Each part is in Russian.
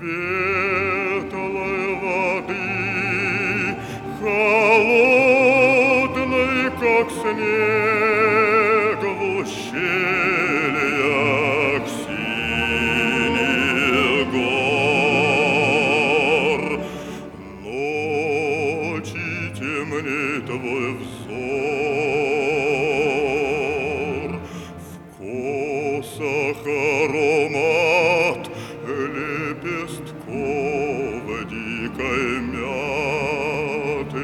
светлой воды, холодной, как снег, в ущельях синих гор. Ночи темней твой взор, в косах аромат лепестков дикой мяты.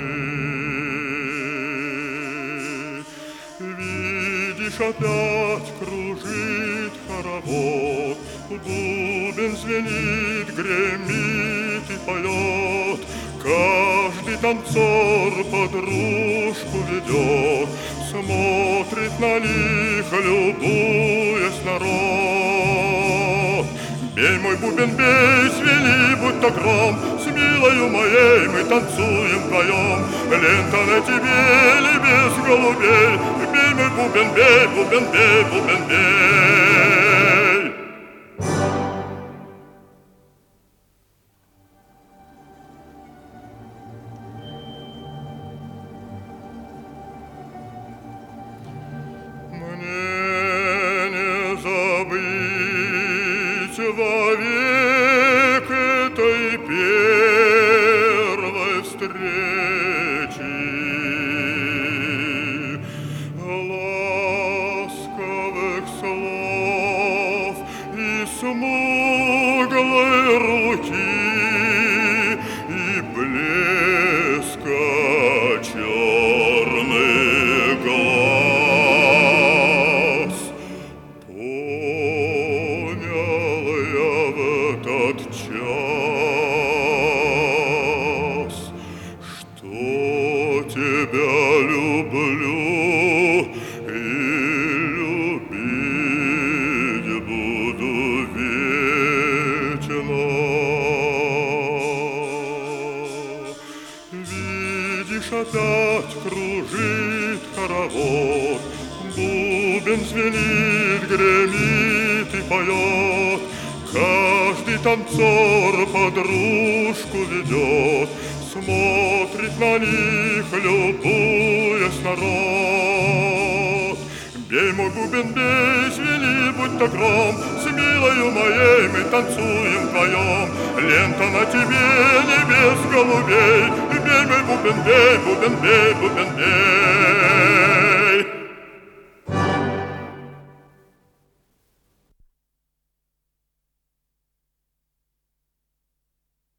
Видишь, опять кружит хоровод, бубен звенит, гремит и поет. Каждый танцор подружку ведет, смотрит на них, любуясь народ. Бей, мой бубен, бей, звени, будь то гром, с милою моей мы танцуем вдвоем. Лента на тебе, лебес голубей, бей, мой бубен, бей, бубен, бей, бубен, бей. Вовек этой первой встречи, ласковых слов и смуглой руки, и блеска черных глаз. Этот час, что тебя люблю и любить буду вечно. Видишь, опять кружит хоровод, бубен звенит, гремит и поет. Каждый танцор подружку ведет, смотрит на них, любуясь народ. Бей, мой бубен, бей, звени, будь то гром, с милою моей мы танцуем вдвоем. Лента на тебе, небес голубей, бей, мой бубен, бей, бубен, бей, бубен, бей.